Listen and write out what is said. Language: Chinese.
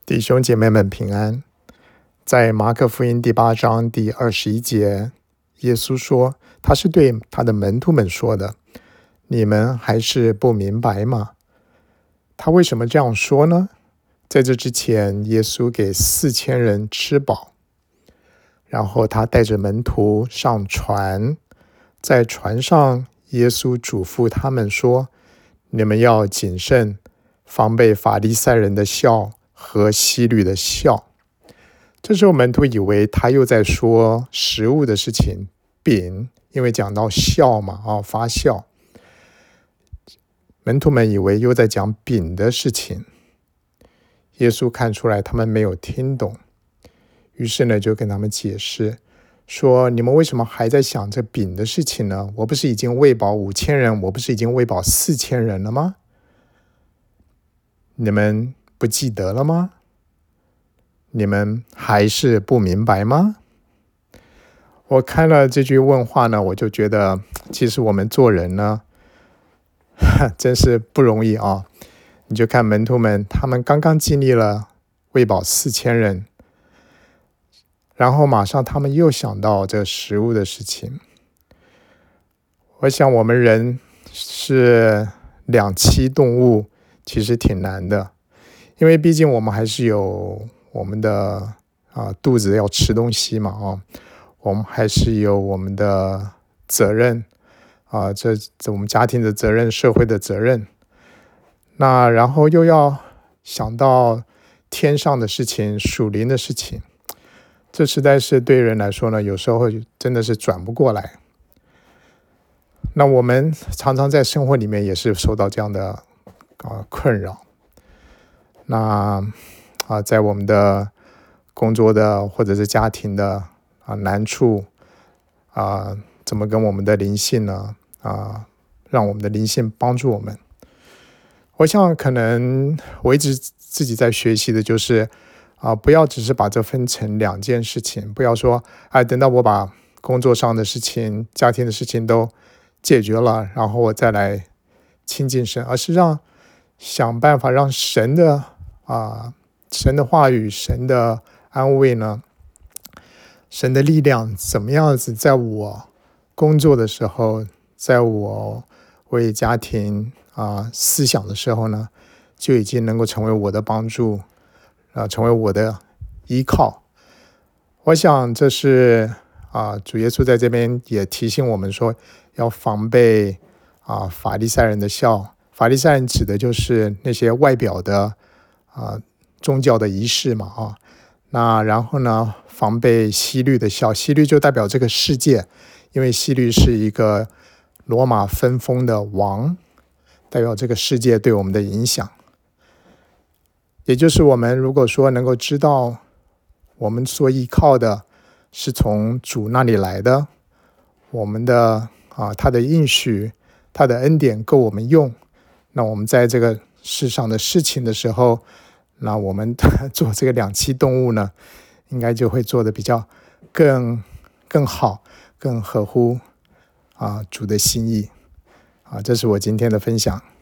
弟兄姐妹们平安。在马可福音第8章第21节，耶稣说，他是对他的门徒们说的，你们还是不明白吗？他为什么这样说呢？在这之前，耶稣给4000人吃饱，然后他带着门徒上船，在船上，耶稣嘱咐他们说，你们要谨慎，防备法利赛人的笑和希律的笑。这时候门徒以为他又在说食物的事情，饼，因为讲到笑嘛，发笑。门徒们以为又在讲饼的事情。耶稣看出来他们没有听懂，于是呢就跟他们解释说，你们为什么还在想这饼的事情呢？我不是已经喂饱5000人，我不是已经喂饱4000人了吗？你们不记得了吗？你们还是不明白吗？我看了这句问话呢，我就觉得其实我们做人呢真是不容易啊。你就看门徒们，他们刚刚经历了喂饱4000人，然后马上他们又想到这食物的事情。我想我们人是两栖动物，其实挺难的，因为毕竟我们还是有我们的肚子要吃东西嘛，我们还是有我们的责任这我们家庭的责任，社会的责任。那然后又要想到天上的事情，属灵的事情，这实在是对人来说呢，有时候真的是转不过来。那我们常常在生活里面也是受到这样的困扰。那在我们的工作的或者是家庭的难处怎么跟我们的灵性呢让我们的灵性帮助我们。我想可能我一直自己在学习的就是不要只是把这分成两件事情，不要说等到我把工作上的事情、家庭的事情都解决了，然后我再来亲近神，而是想办法让神的话语、神的安慰呢，神的力量怎么样子在我工作的时候，在我为家庭思想的时候呢，就已经能够成为我的帮助，成为我的依靠。我想这是主耶稣在这边也提醒我们说，要防备法利赛人的笑。法利赛人指的就是那些外表的宗教的仪式嘛那然后呢，防备希律的笑。希律就代表这个世界，因为希律是一个罗马分封的王，代表这个世界对我们的影响。也就是我们如果说能够知道我们所依靠的是从主那里来的，我们的他的应许，他的恩典够我们用，那我们在这个世上的事情的时候，那我们做这个两栖动物呢，应该就会做得比较更好，更合乎主的心意这是我今天的分享。